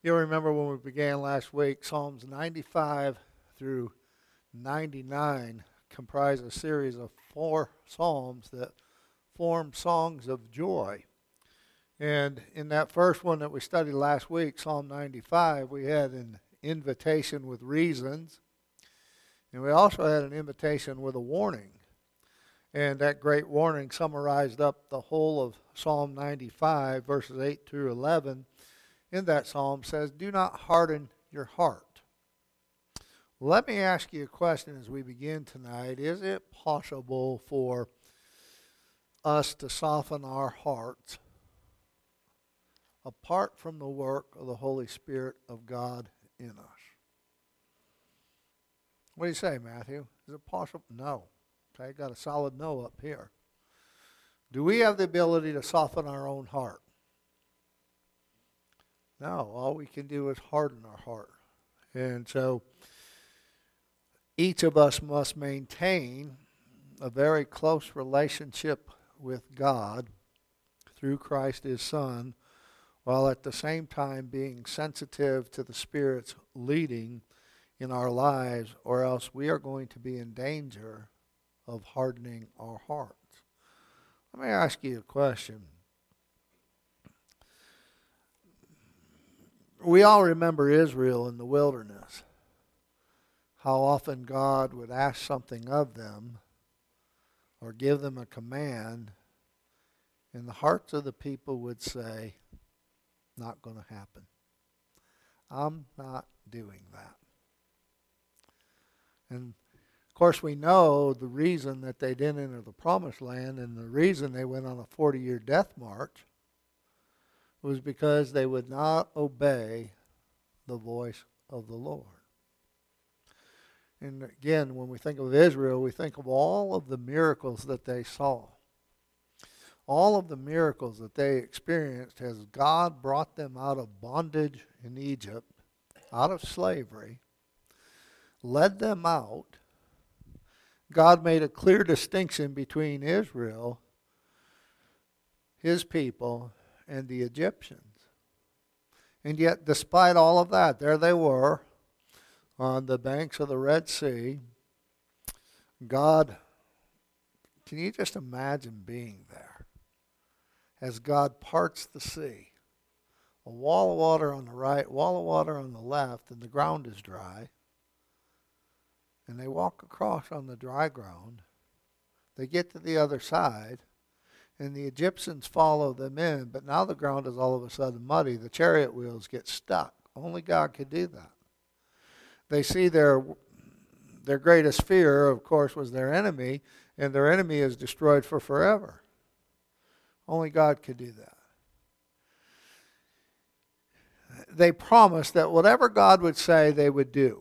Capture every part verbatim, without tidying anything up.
You'll remember when we began last week, Psalms ninety-five through ninety-nine comprise a series of four psalms that form songs of joy. And in that first one that we studied last week, Psalm ninety-five, we had an invitation with reasons, and we also had an invitation with a warning. And that great warning summarized up the whole of Psalm ninety-five, verses eight through eleven. In that psalm says, "Do not harden your heart." Let me ask you a question as we begin tonight. Is it possible for us to soften our hearts apart from the work of the Holy Spirit of God in us? What do you say, Matthew? Is it possible? No. Okay, got a solid no up here. Do we have the ability to soften our own heart? No, all we can do is harden our heart. And so each of us must maintain a very close relationship with God through Christ his Son, while at the same time being sensitive to the Spirit's leading in our lives, or else we are going to be in danger of hardening our hearts. Let me ask you a question. We all remember Israel in the wilderness, how often God would ask something of them or give them a command, and the hearts of the people would say, "Not going to happen. I'm not doing that." And of course we know the reason that they didn't enter the promised land, and the reason they went on a forty-year death march was because they would not obey the voice of the Lord. And again, when we think of Israel, we think of all of the miracles that they saw. All of the miracles that they experienced as God brought them out of bondage in Egypt, out of slavery, led them out. God made a clear distinction between Israel, his people, and the Egyptians. And yet, despite all of that, there they were on the banks of the Red Sea. God, can you just imagine being there as God parts the sea? A wall of water on the right, wall of water on the left, and the ground is dry. And they walk across on the dry ground. They get to the other side, and the Egyptians follow them in, but now the ground is all of a sudden muddy. The chariot wheels get stuck. Only God could do that. They see their their greatest fear, of course, was their enemy, and their enemy is destroyed for forever. Only God could do that. They promised that whatever God would say, they would do.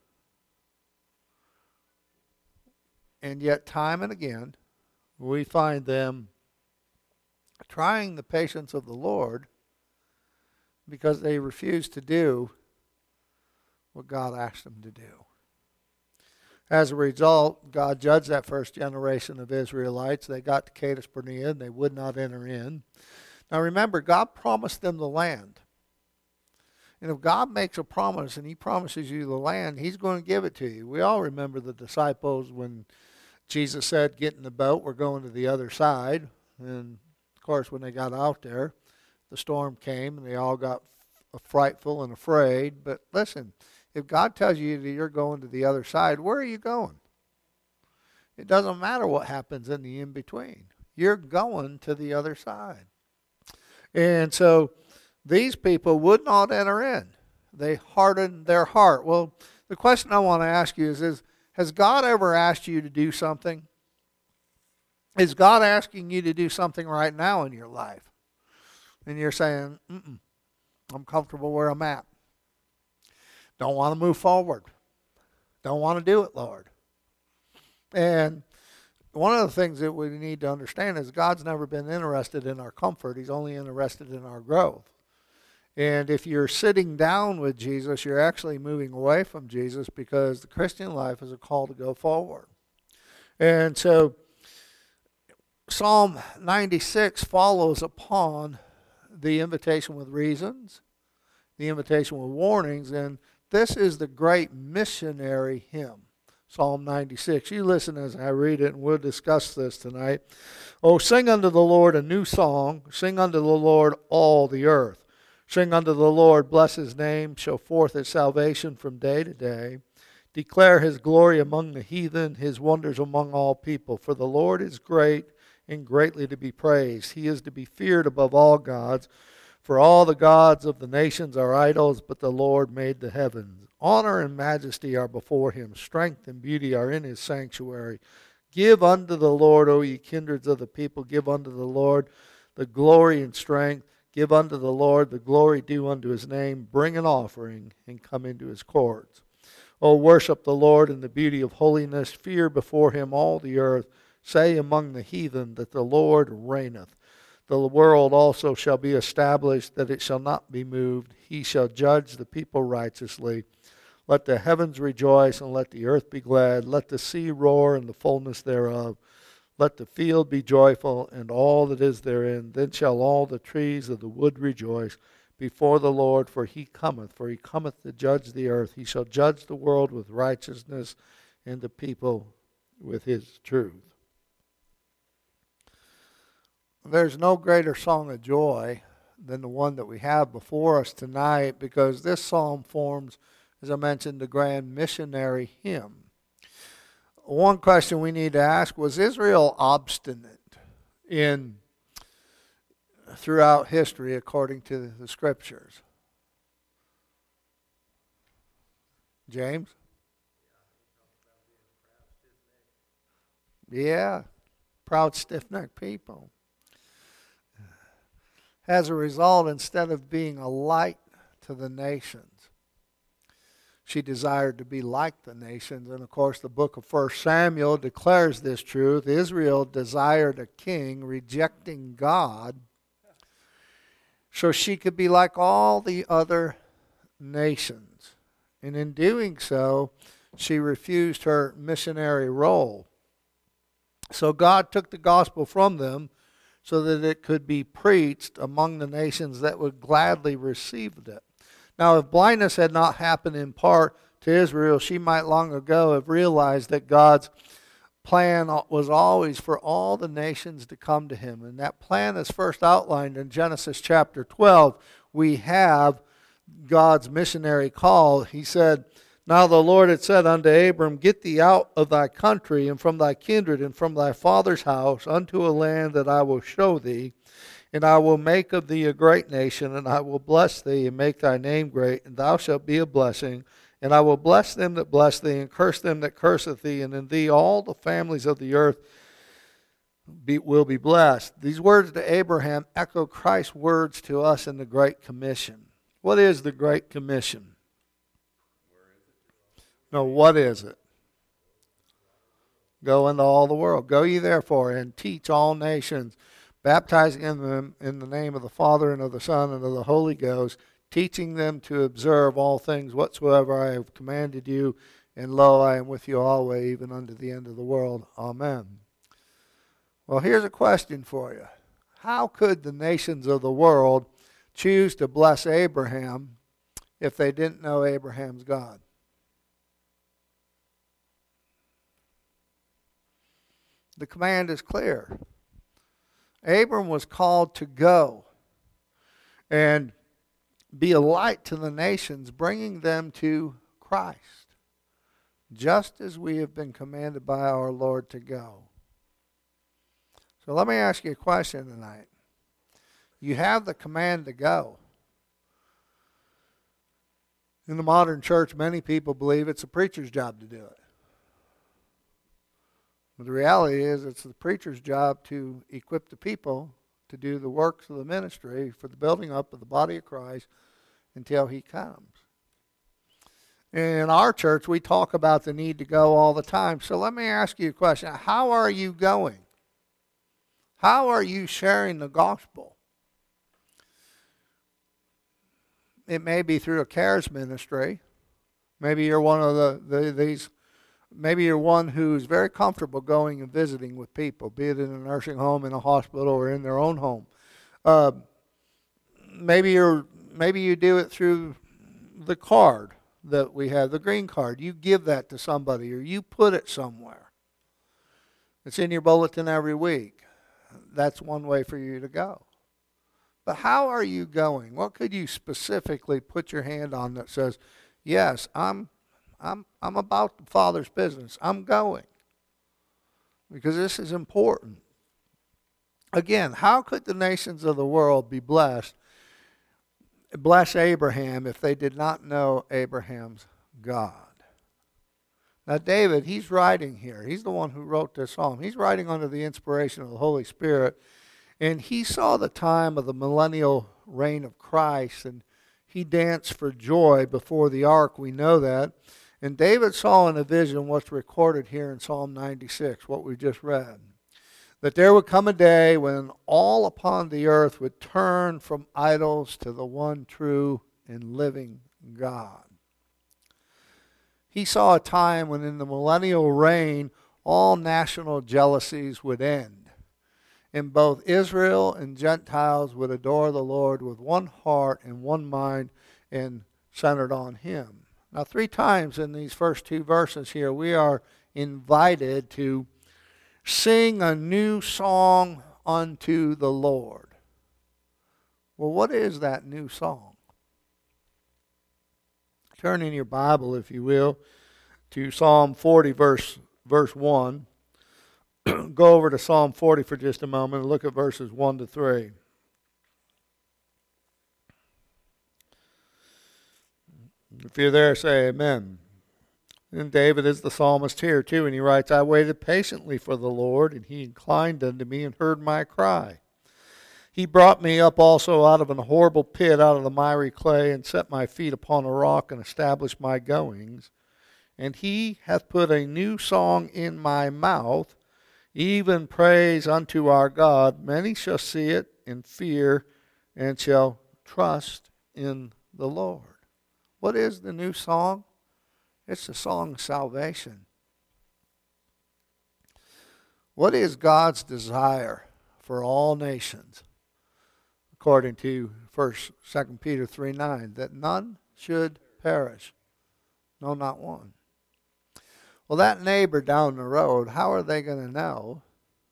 And yet, time and again, we find them trying the patience of the Lord because they refuse to do what God asked them to do. As a result, God judged that first generation of Israelites. They got to Kadesh Barnea and they would not enter in. Now remember, God promised them the land. And if God makes a promise and he promises you the land, he's going to give it to you. We all remember the disciples when Jesus said, "Get in the boat, we're going to the other side." And of course, when they got out there, the storm came and they all got frightful and afraid. But listen, if God tells you that you're going to the other side, where are you going? It doesn't matter what happens in the in-between. You're going to the other side. And so these people would not enter in. They hardened their heart. Well, the question I want to ask you is, is has God ever asked you to do something? Is God asking you to do something right now in your life? And you're saying, Mm-mm, I'm comfortable where I'm at. Don't want to move forward. Don't want to do it, Lord. And one of the things that we need to understand is God's never been interested in our comfort. He's only interested in our growth. And if you're sitting down with Jesus, you're actually moving away from Jesus, because the Christian life is a call to go forward. And so Psalm ninety-six follows upon the invitation with reasons, the invitation with warnings, and this is the great missionary hymn, Psalm ninety-six. You listen as I read it, and we'll discuss this tonight. Oh, sing unto the Lord a new song. Sing unto the Lord all the earth. Sing unto the Lord, bless his name. Show forth his salvation from day to day. Declare his glory among the heathen, his wonders among all people. For the Lord is great and greatly to be praised. He is to be feared above all gods. For all the gods of the nations are idols, but the Lord made the heavens. Honor and majesty are before him. Strength and beauty are in his sanctuary. Give unto the Lord, O ye kindreds of the people. Give unto the Lord the glory and strength. Give unto the Lord the glory due unto his name. Bring an offering and come into his courts. O worship the Lord in the beauty of holiness. Fear before him all the earth. Say among the heathen that the Lord reigneth. The world also shall be established, that it shall not be moved. He shall judge the people righteously. Let the heavens rejoice, and let the earth be glad. Let the sea roar, and the fullness thereof. Let the field be joyful, and all that is therein. Then shall all the trees of the wood rejoice before the Lord, for he cometh. For he cometh to judge the earth. He shall judge the world with righteousness, and the people with his truth. There's no greater song of joy than the one that we have before us tonight, because this psalm forms, as I mentioned, the grand missionary hymn. One question we need to ask, was Israel obstinate in throughout history according to the scriptures? James? Yeah, proud, stiff-necked people. As a result, instead of being a light to the nations, she desired to be like the nations. And of course, the book of First Samuel declares this truth. Israel desired a king, rejecting God, so she could be like all the other nations. And in doing so, she refused her missionary role. So God took the gospel from them, so that it could be preached among the nations that would gladly receive it. Now, if blindness had not happened in part to Israel, she might long ago have realized that God's plan was always for all the nations to come to him. And that plan is first outlined in Genesis chapter twelve. We have God's missionary call. He said, Now the Lord had said unto Abram, Get thee out of thy country, and from thy kindred, and from thy father's house, unto a land that I will show thee. And I will make of thee a great nation, and I will bless thee, and make thy name great, and thou shalt be a blessing. And I will bless them that bless thee, and curse them that curseth thee, and in thee all the families of the earth be, will be blessed. These words to Abraham echo Christ's words to us in the Great Commission. What is the Great Commission? No, what is it? Go into all the world. Go ye therefore and teach all nations, baptizing them in the name of the Father and of the Son and of the Holy Ghost, teaching them to observe all things whatsoever I have commanded you. And lo, I am with you always, even unto the end of the world. Amen. Well, here's a question for you. How could the nations of the world choose to bless Abraham if they didn't know Abraham's God? The command is clear. Abram was called to go and be a light to the nations, bringing them to Christ, just as we have been commanded by our Lord to go. So let me ask you a question tonight. You have the command to go. In the modern church, many people believe it's a preacher's job to do it. But the reality is it's the preacher's job to equip the people to do the works of the ministry for the building up of the body of Christ until he comes. In our church, we talk about the need to go all the time. So let me ask you a question. How are you going? How are you sharing the gospel? It may be through a cares ministry. Maybe you're one of the, the these Maybe you're one who's very comfortable going and visiting with people, be it in a nursing home, in a hospital, or in their own home. Uh, maybe you're maybe you do it through the card that we have, the green card. You give that to somebody or you put it somewhere. It's in your bulletin every week. That's one way for you to go. But how are you going? What could you specifically put your hand on that says, yes, I'm I'm I'm about the Father's business. I'm going. Because this is important. Again, how could the nations of the world be blessed, bless Abraham if they did not know Abraham's God? Now, David, he's writing here. He's the one who wrote this psalm. He's writing under the inspiration of the Holy Spirit. And he saw the time of the millennial reign of Christ. And he danced for joy before the ark. We know that. And David saw in a vision what's recorded here in Psalm ninety-six, what we just read. That there would come a day when all upon the earth would turn from idols to the one true and living God. He saw a time when in the millennial reign, all national jealousies would end. And both Israel and Gentiles would adore the Lord with one heart and one mind and centered on Him. Now, three times in these first two verses here, we are invited to sing a new song unto the Lord. Well, what is that new song? Turn in your Bible, if you will, to Psalm forty, verse, verse one. Go over to Psalm forty for just a moment and look at verses one to three. If you're there, say amen. And David is the psalmist here too, and he writes, I waited patiently for the Lord, and He inclined unto me and heard my cry. He brought me up also out of an horrible pit, out of the miry clay, and set my feet upon a rock, and established my goings. And He hath put a new song in my mouth, even praise unto our God. Many shall see it and fear, and shall trust in the Lord. What is the new song? It's the song of salvation. What is God's desire for all nations? According to First, Second Peter three nine, that none should perish. No, not one. Well, that neighbor down the road, how are they going to know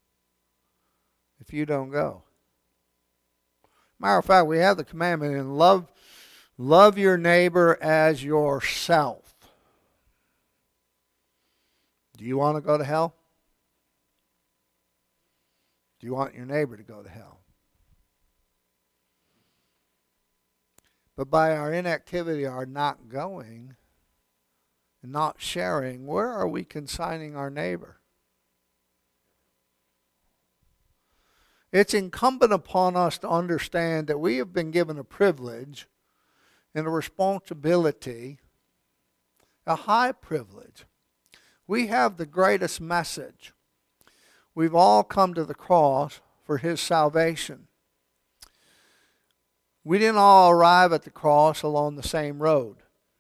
if you don't go? Matter of fact, we have the commandment in love, love your neighbor as yourself. Do you want to go to hell? Do you want your neighbor to go to hell? But by our inactivity, our not going, and not sharing, where are we consigning our neighbor? It's incumbent upon us to understand that we have been given a privilege and a responsibility, a high privilege. We have the greatest message. We've all come to the cross for His salvation. We didn't all arrive at the cross along the same road.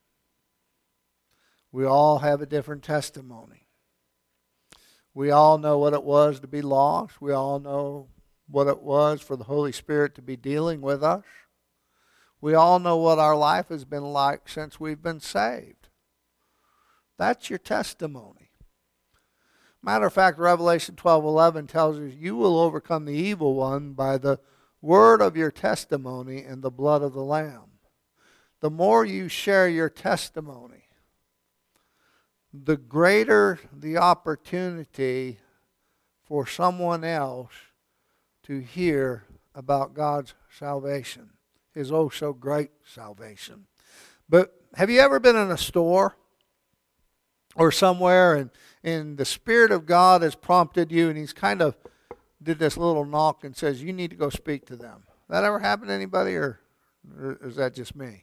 We all have a different testimony. We all know what it was to be lost. We all know what it was for the Holy Spirit to be dealing with us. We all know what our life has been like since we've been saved. That's your testimony. Matter of fact, Revelation twelve eleven tells us you will overcome the evil one by the word of your testimony and the blood of the Lamb. The more you share your testimony, the greater the opportunity for someone else to hear about God's salvation, His oh so great salvation. But have you ever been in a store or somewhere and, and the Spirit of God has prompted you and He's kind of did this little knock and says, you need to go speak to them? That ever happened to anybody, or, or is that just me?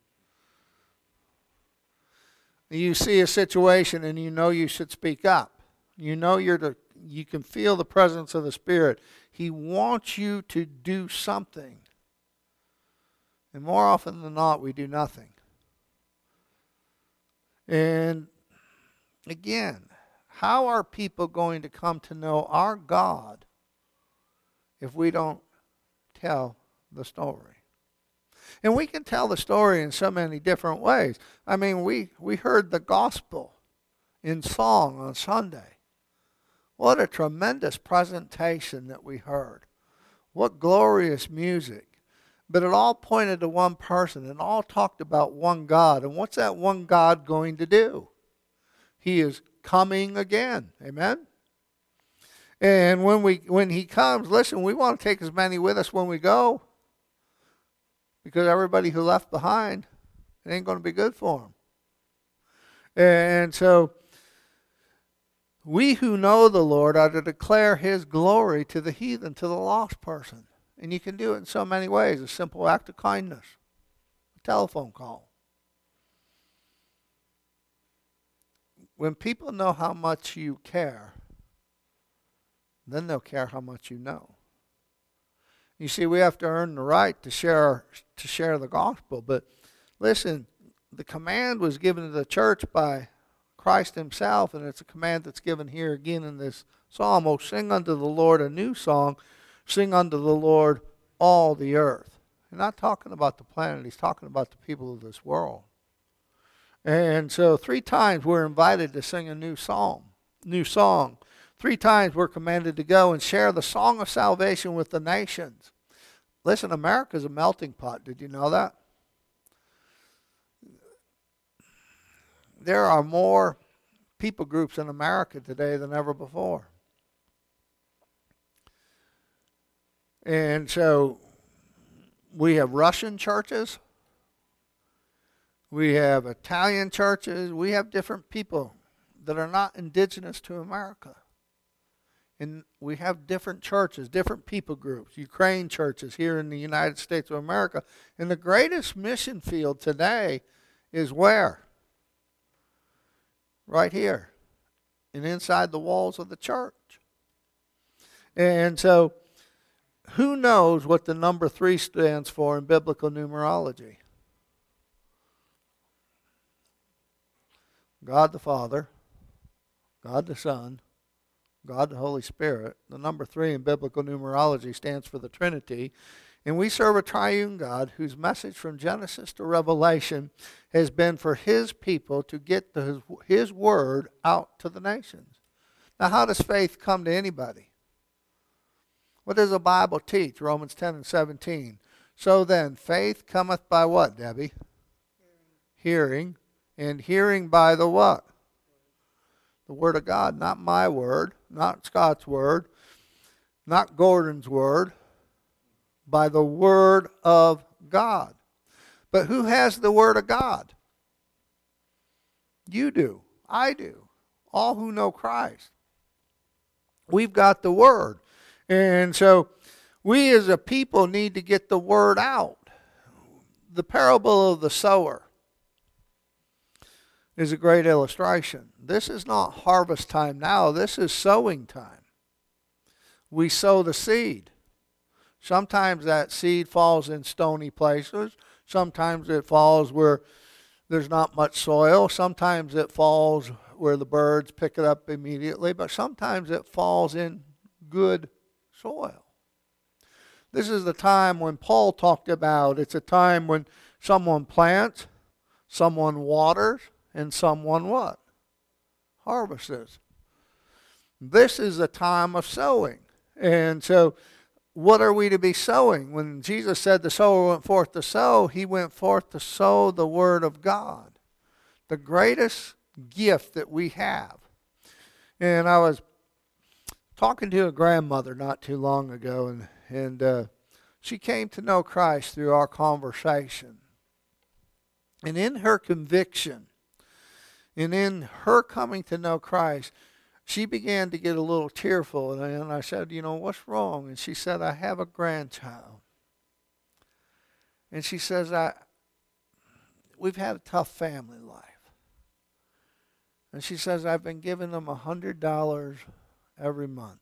You see a situation and you know you should speak up. You know you're the, you can feel the presence of the Spirit. He wants you to do something. And more often than not, we do nothing. And again, how are people going to come to know our God if we don't tell the story? And we can tell the story in so many different ways. I mean, we, we heard the gospel in song on Sunday. What a tremendous presentation that we heard. What glorious music. But it all pointed to one person and all talked about one God. And what's that one God going to do? He is coming again. Amen? And when we when he comes, listen, we want to take as many with us when we go. Because everybody who left behind, it ain't going to be good for them. And so, we who know the Lord are to declare his glory to the heathen, to the lost person. And you can do it in so many ways. A simple act of kindness. A telephone call. When people know how much you care, then they'll care how much you know. You see, we have to earn the right to share to share the gospel. But listen, the command was given to the church by Christ himself, and it's a command that's given here again in this psalm. Oh, sing unto the Lord a new song. Sing unto the Lord all the earth. He's not talking about the planet. He's talking about the people of this world. And so three times we're invited to sing a new psalm, new song. Three times we're commanded to go and share the song of salvation with the nations. Listen, America's a melting pot. Did you know that? There are more people groups in America today than ever before. And so we have Russian churches. We have Italian churches. We have different people that are not indigenous to America. And we have different churches, different people groups, Ukraine churches here in the United States of America. And the greatest mission field today is where? Right here. And inside the walls of the church. And so, who knows what the number three stands for in biblical numerology? God the Father, God the Son, God the Holy Spirit. The number three in biblical numerology stands for the Trinity. And we serve a triune God whose message from Genesis to Revelation has been for his people to get the, his, his word out to the nations. Now, how does faith come to anybody? What does the Bible teach? Romans ten and seventeen. So then, faith cometh by what, Debbie? Hearing. Hearing. And hearing by the what? The word of God. Not my word. Not Scott's word. Not Gordon's word. By the word of God. But who has the word of God? You do. I do. All who know Christ. We've got the word. And so we as a people need to get the word out. The parable of the sower is a great illustration. This is not harvest time now. This is sowing time. We sow the seed. Sometimes that seed falls in stony places. Sometimes it falls where there's not much soil. Sometimes it falls where the birds pick it up immediately. But sometimes it falls in good soil. This is the time when Paul talked about it's a time when someone plants, someone waters, and someone what? Harvests. This is a time of sowing. And so what are we to be sowing? When Jesus said the sower went forth to sow, he went forth to sow the word of God. The greatest gift that we have. And I was talking to a grandmother not too long ago, and, and uh, she came to know Christ through our conversation. And in her conviction, and in her coming to know Christ, she began to get a little tearful. And I, and I said, you know, what's wrong? And she said, I have a grandchild. And she says, I, we've had a tough family life. And she says, I've been giving them one hundred dollars every month.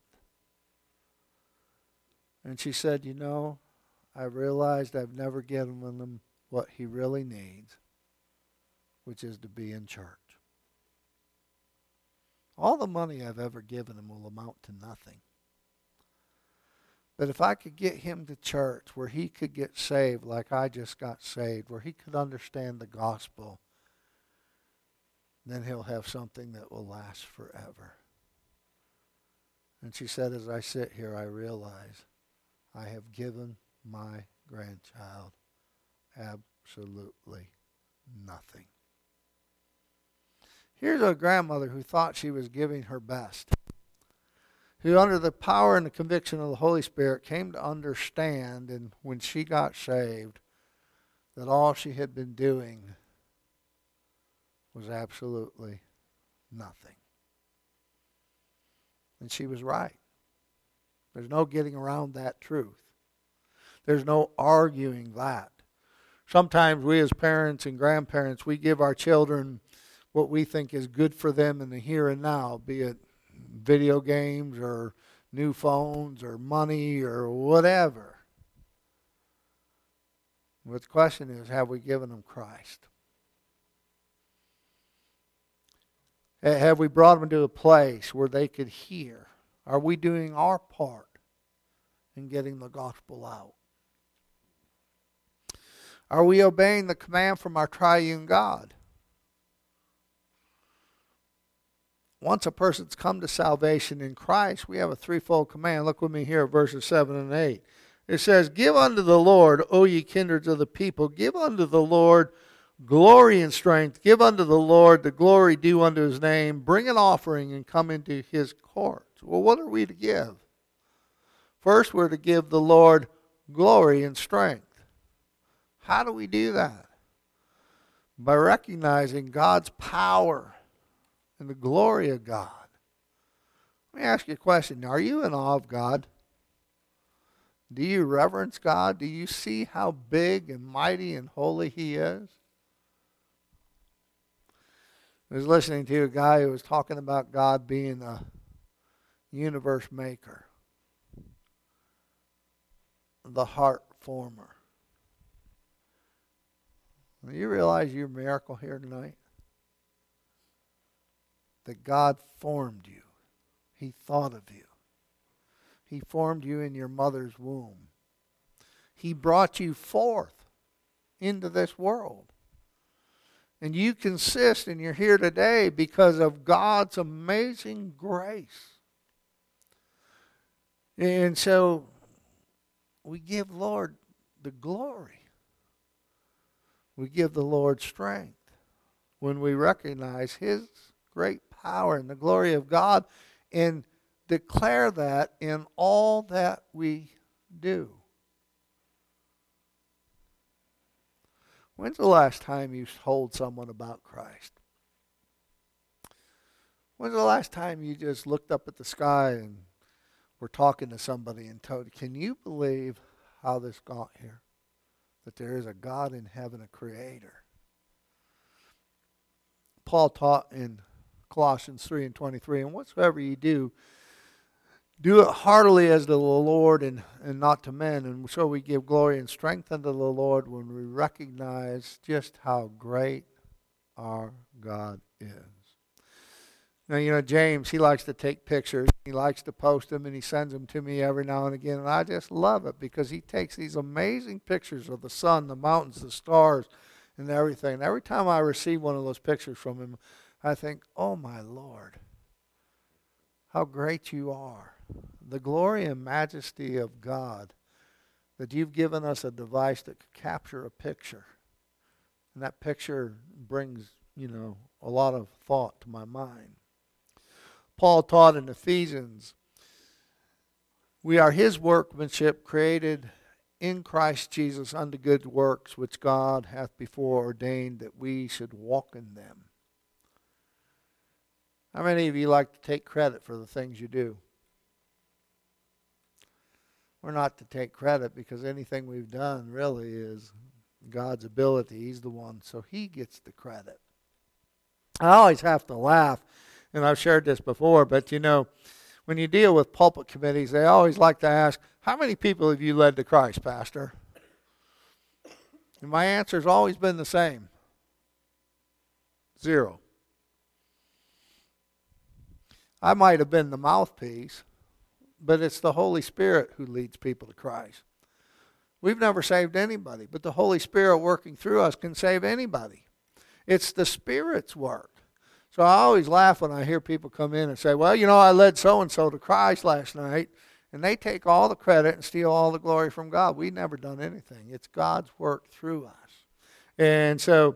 And she said, you know, I realized I've never given them what he really needs, which is to be in church. All the money I've ever given him will amount to nothing. But if I could get him to church where he could get saved like I just got saved, where he could understand the gospel, then he'll have something that will last forever. And she said, as I sit here, I realize I have given my grandchild absolutely nothing. Here's a grandmother who thought she was giving her best, who under the power and the conviction of the Holy Spirit came to understand, and when she got saved, that all she had been doing was absolutely nothing. And she was right. There's no getting around that truth. There's no arguing that. Sometimes we as parents and grandparents, we give our children what we think is good for them in the here and now, be it video games or new phones or money or whatever. But the question is, have we given them Christ? Have we brought them to a place where they could hear? Are we doing our part in getting the gospel out? Are we obeying the command from our triune God? Once a person's come to salvation in Christ, we have a threefold command. Look with me here at verses seven and eight. It says, give unto the Lord, O ye kindreds of the people, give unto the Lord glory and strength. Give unto the Lord the glory due unto his name. Bring an offering and come into his courts. Well, what are we to give? First, we're to give the Lord glory and strength. How do we do that? By recognizing God's power and the glory of God. Let me ask you a question. Are you in awe of God? Do you reverence God? Do you see how big and mighty and holy he is? I was listening to a guy who was talking about God being a universe maker, the heart former. Do you realize you're a miracle here tonight? That God formed you. He thought of you. He formed you in your mother's womb. He brought you forth into this world. And you consist and you're here today because of God's amazing grace. And so we give Lord the glory. We give the Lord strength when we recognize his great power and the glory of God and declare that in all that we do. When's the last time you told someone about Christ? When's the last time you just looked up at the sky and were talking to somebody and told, can you believe how this got here? That there is a God in heaven, a creator. Paul taught in Colossians three and twenty-three, and whatsoever you do, do it heartily as to the Lord and, and not to men. And so we give glory and strength unto the Lord when we recognize just how great our God is. Now, you know, James, he likes to take pictures. He likes to post them, and he sends them to me every now and again. And I just love it because he takes these amazing pictures of the sun, the mountains, the stars, and everything. And every time I receive one of those pictures from him, I think, oh, my Lord, how great you are. The glory and majesty of God, that you've given us a device that could capture a picture. And that picture brings, you know, a lot of thought to my mind. Paul taught in Ephesians, we are his workmanship created in Christ Jesus unto good works, which God hath before ordained that we should walk in them. How many of you like to take credit for the things you do? We're not to take credit because anything we've done really is God's ability. He's the one, so he gets the credit. I always have to laugh, and I've shared this before, but you know, when you deal with pulpit committees, they always like to ask, how many people have you led to Christ, Pastor? And my answer's always been the same. Zero. I might have been the mouthpiece, but it's the Holy Spirit who leads people to Christ. We've never saved anybody, but the Holy Spirit working through us can save anybody. It's the Spirit's work. So I always laugh when I hear people come in and say, well, you know, I led so-and-so to Christ last night, and they take all the credit and steal all the glory from God. We've never done anything. It's God's work through us. And so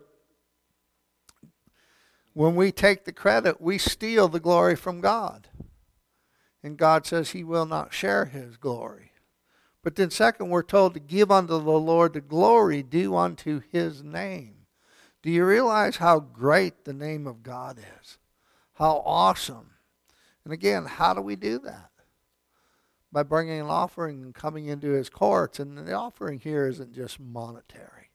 when we take the credit, we steal the glory from God. And God says he will not share his glory. But then second, we're told to give unto the Lord the glory due unto his name. Do you realize how great the name of God is? How awesome. And again, how do we do that? By bringing an offering and coming into his courts. And the offering here isn't just monetary.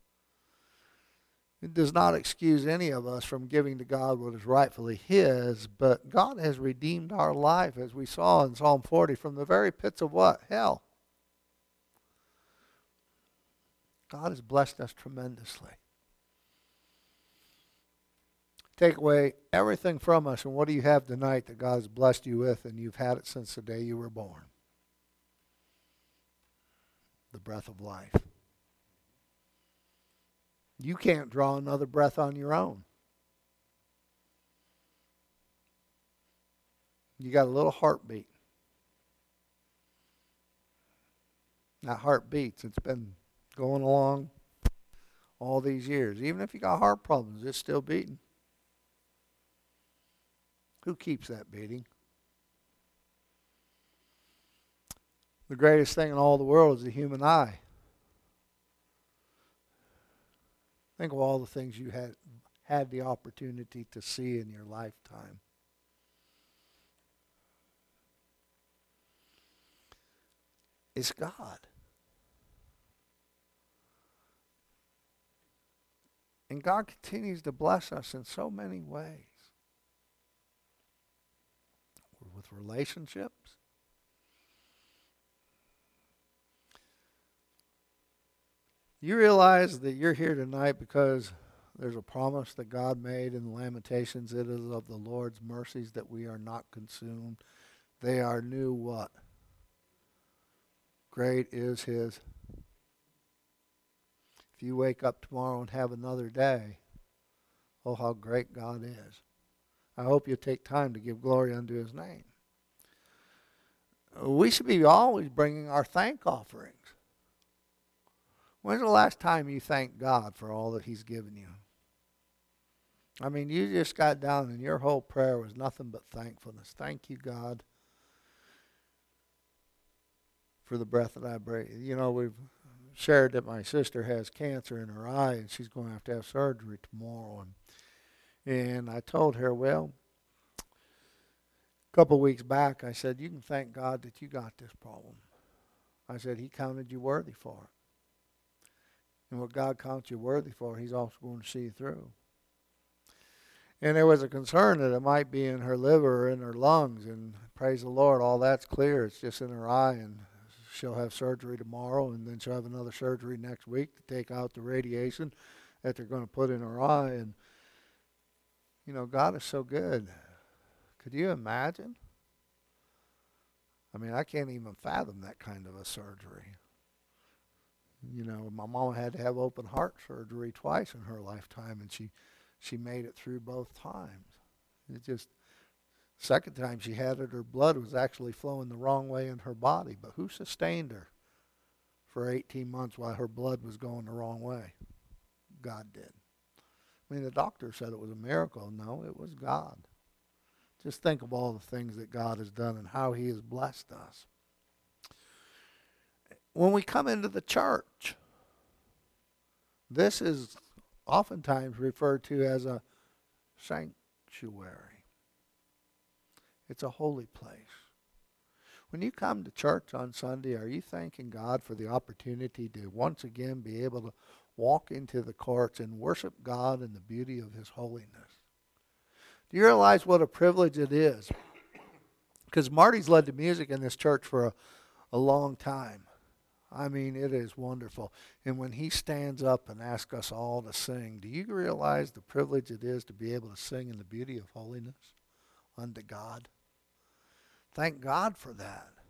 It does not excuse any of us from giving to God what is rightfully his, but God has redeemed our life, as we saw in Psalm forty, from the very pits of what? Hell. God has blessed us tremendously. Take away everything from us, and what do you have tonight that God has blessed you with, and you've had it since the day you were born? The breath of life. You can't draw another breath on your own. You got a little heartbeat. That heart beats. It's been going along all these years. Even if you got heart problems, it's still beating. Who keeps that beating? The greatest thing in all the world is the human eye. Think of all the things you had had the opportunity to see in your lifetime. It's God. And God continues to bless us in so many ways. With relationships. You realize that you're here tonight because there's a promise that God made in Lamentations. It is of the Lord's mercies that we are not consumed. They are new what? Great is his. If you wake up tomorrow and have another day, oh, how great God is. I hope you take time to give glory unto his name. We should be always bringing our thank offerings. When's the last time you thanked God for all that he's given you? I mean, you just got down and your whole prayer was nothing but thankfulness. Thank you, God, for the breath that I breathe. You know, we've shared that my sister has cancer in her eye and she's going to have to have surgery tomorrow. And, and I told her, well, a couple of weeks back, I said, you can thank God that you got this problem. I said, he counted you worthy for it. And what God counts you worthy for, he's also going to see you through. And there was a concern that it might be in her liver or in her lungs. And praise the Lord, all that's clear. It's just in her eye. And she'll have surgery tomorrow. And then she'll have another surgery next week to take out the radiation that they're going to put in her eye. And, you know, God is so good. Could you imagine? I mean, I can't even fathom that kind of a surgery. You know, my mama had to have open heart surgery twice in her lifetime, and she, she made it through both times. It just, second time she had it, her blood was actually flowing the wrong way in her body. But who sustained her for eighteen months while her blood was going the wrong way? God did. I mean, the doctor said it was a miracle. No, it was God. Just think of all the things that God has done and how he has blessed us. When we come into the church, this is oftentimes referred to as a sanctuary. It's a holy place. When you come to church on Sunday, are you thanking God for the opportunity to once again be able to walk into the courts and worship God in the beauty of his holiness? Do you realize what a privilege it is? Because Marty's led the music in this church for a, a long time. I mean, it is wonderful. And when he stands up and asks us all to sing, do you realize the privilege it is to be able to sing in the beauty of holiness unto God? Thank God for that.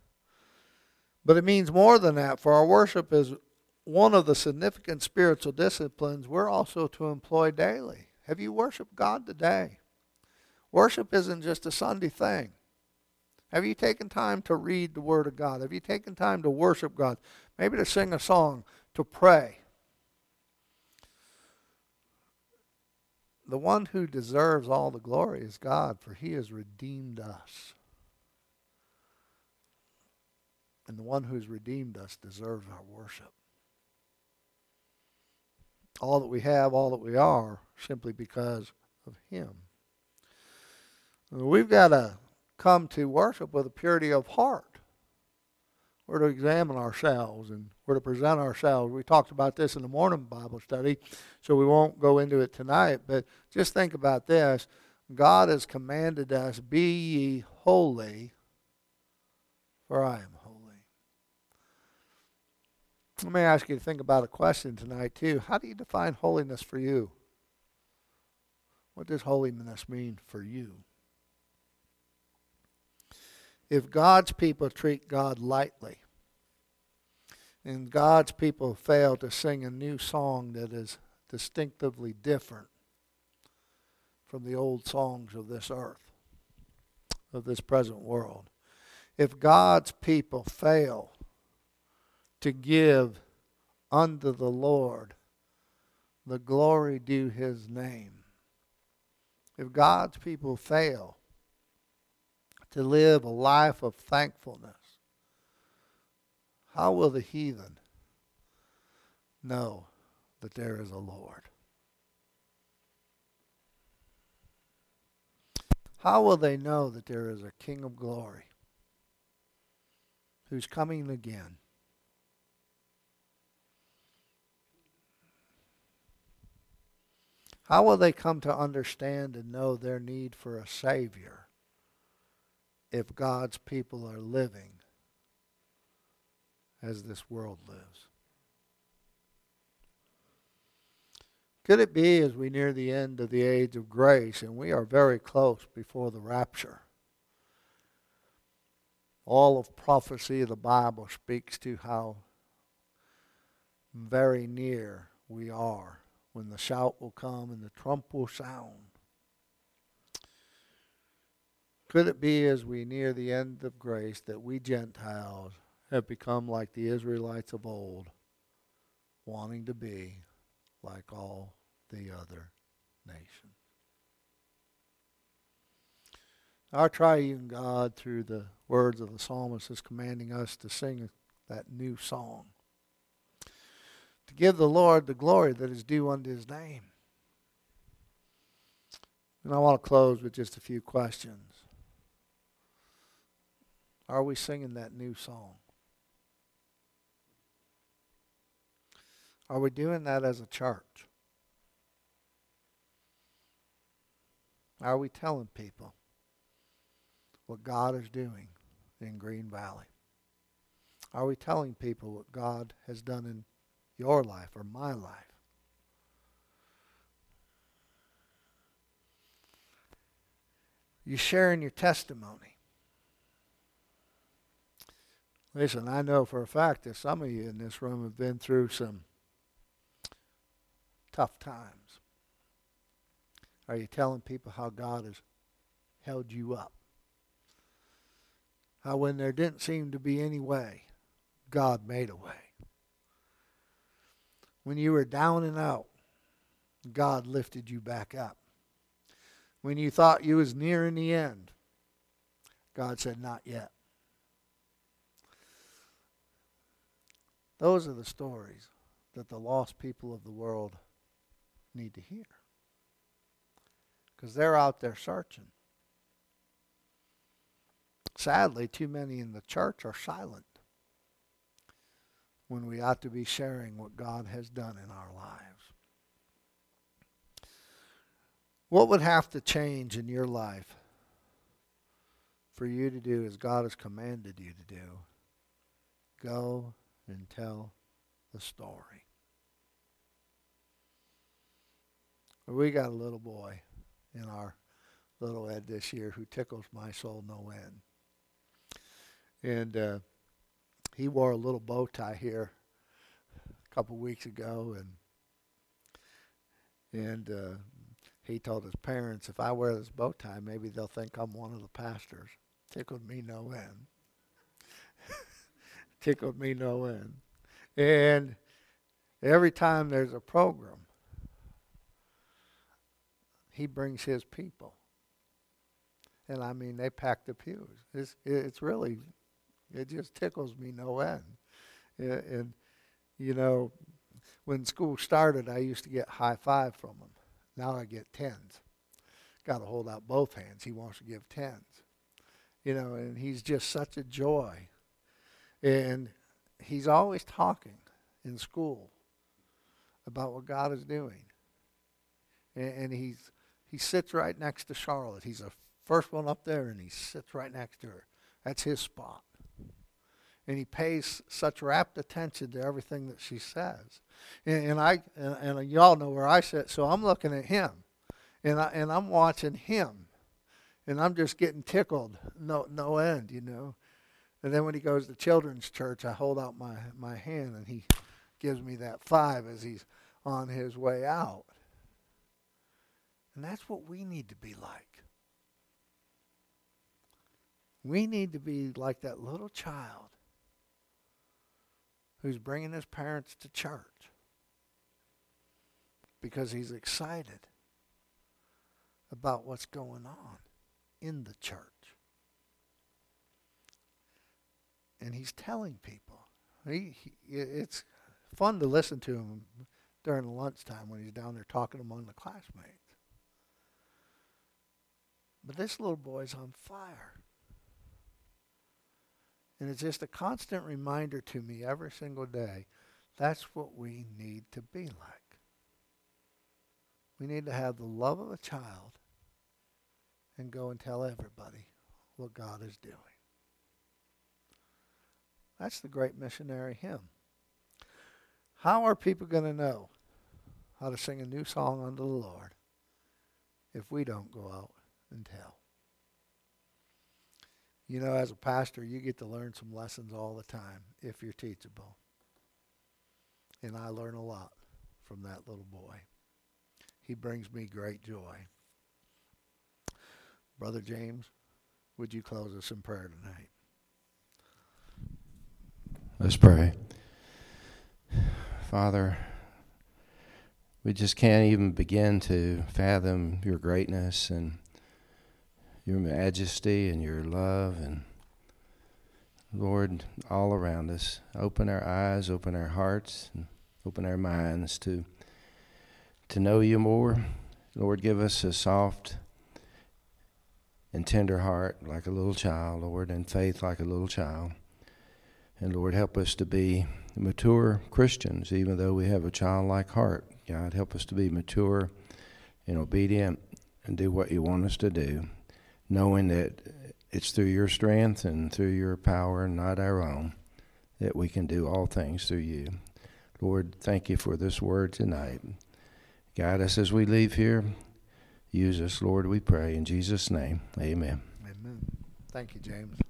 But it means more than that, for our worship is one of the significant spiritual disciplines we're also to employ daily. Have you worshiped God today? Worship isn't just a Sunday thing. Have you taken time to read the Word of God? Have you taken time to worship God? Maybe to sing a song, to pray. The one who deserves all the glory is God, for He has redeemed us. And the one who's redeemed us deserves our worship. All that we have, all that we are, simply because of Him. We've got to come to worship with a purity of heart. We're to examine ourselves and we're to present ourselves. We talked about this in the morning Bible study, so we won't go into it tonight, but just think about this. God has commanded us, be ye holy, for I am holy. Let me ask you to think about a question tonight too. How do you define holiness for you? What does holiness mean for you? If God's people treat God lightly, and God's people fail to sing a new song that is distinctively different from the old songs of this earth, of this present world, if God's people fail to give unto the Lord the glory due His name, if God's people fail to live a life of thankfulness, how will the heathen know that there is a Lord? How will they know that there is a King of glory who's coming again? How will they come to understand and know their need for a Savior if God's people are living as this world lives? Could it be, as we near the end of the age of grace, and we are very close before the rapture, all of prophecy of the Bible speaks to how very near we are when the shout will come and the trump will sound? Could it be, as we near the end of grace, that we Gentiles have become like the Israelites of old, wanting to be like all the other nations? Our triune God, through the words of the psalmist, is commanding us to sing that new song, to give the Lord the glory that is due unto His name. And I want to close with just a few questions. Are we singing that new song? Are we doing that as a church? Are we telling people what God is doing in Green Valley? Are we telling people what God has done in your life or my life? You sharing your testimony. Listen, I know for a fact that some of you in this room have been through some tough times. Are you telling people how God has held you up? How when there didn't seem to be any way, God made a way. When you were down and out, God lifted you back up. When you thought you was nearing the end, God said, not yet. Those are the stories that the lost people of the world need to hear, because they're out there searching. Sadly, too many in the church are silent when we ought to be sharing what God has done in our lives. What would have to change in your life for you to do as God has commanded you to do? Go and tell the story. We got a little boy in our little Ed this year who tickles my soul no end. And uh, he wore a little bow tie here a couple weeks ago, and and uh, he told his parents, if I wear this bow tie, maybe they'll think I'm one of the pastors. Tickled me no end. Tickled me no end. And every time there's a program, he brings his people. And I mean, they pack the pews. It's, it's really, it just tickles me no end. And, and, you know, when school started, I used to get high five from him. Now I get tens. Got to hold out both hands. He wants to give tens. You know, and he's just such a joy. And he's always talking in school about what God is doing. And, and he's he sits right next to Charlotte. He's the first one up there, and he sits right next to her. That's his spot. And he pays such rapt attention to everything that she says. And, and I and, and y'all know where I sit, so I'm looking at him, and I and I'm watching him, and I'm just getting tickled, no no end, you know. And then when he goes to children's church, I hold out my my hand, and he gives me that five as he's on his way out. And that's what we need to be like. We need to be like that little child who's bringing his parents to church because he's excited about what's going on in the church. And he's telling people. He, he, it's fun to listen to him during the lunchtime when he's down there talking among the classmates. But this little boy's on fire. And it's just a constant reminder to me every single day, that's what we need to be like. We need to have the love of a child and go and tell everybody what God is doing. That's the great missionary hymn. How are people going to know how to sing a new song unto the Lord if we don't go out and tell? You know, as a pastor, you get to learn some lessons all the time if you're teachable. And I learn a lot from that little boy. He brings me great joy. Brother James, would you close us in prayer tonight? Let's pray. Father, we just can't even begin to fathom your greatness and your majesty and your love, and Lord, all around us. Open our eyes, open our hearts, and open our minds to to know you more. Lord, give us a soft and tender heart like a little child, Lord, and faith like a little child. And Lord, help us to be mature Christians, even though we have a childlike heart. God, help us to be mature and obedient and do what you want us to do, knowing that it's through your strength and through your power, not our own, that we can do all things through you. Lord, thank you for this word tonight. Guide us as we leave here. Use us, Lord, we pray. In Jesus' name, amen. Amen. Thank you, James.